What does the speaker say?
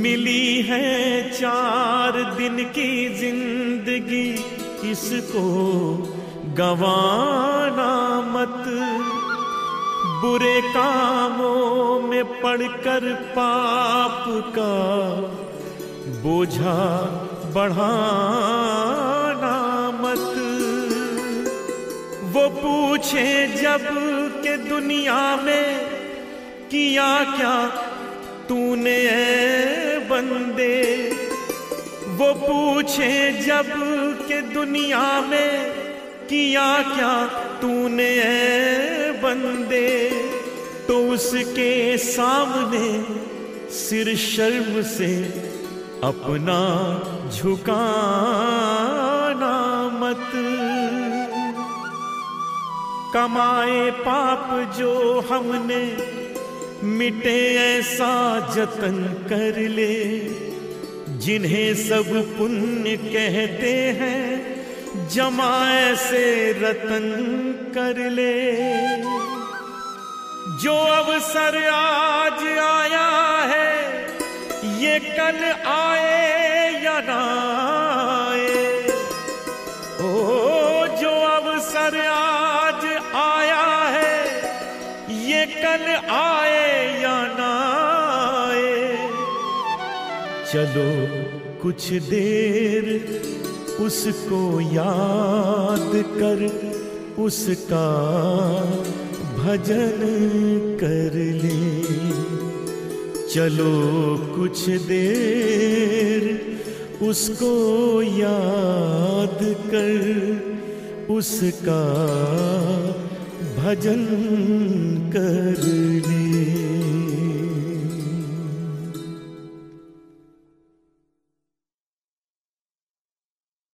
मिली है 4 दिन की जिंदगी, इसको गवाना मत। बुरे कामों में पड़कर पाप का बोझा बढ़ाना मत। वो पूछे जब के दुनिया में किया क्या तूने ऐ बंदे। वो पूछे जब के दुनिया में किया क्या तूने ऐ बंदे, तो उसके सामने सिर शर्म से अपना झुकाना मत। कमाए पाप जो हमने मिटे ऐसा जतन कर ले, जिन्हें सब पुण्य कहते हैं जमाए से रतन कर ले। जो अवसर आज आया है ये कल आए या ना आए। ओ जो अवसर आज आया है ये कल आए या ना आए। चलो कुछ देर उसको याद कर, उसका भजन कर ले। चलो कुछ देर उसको याद कर, उसका भजन कर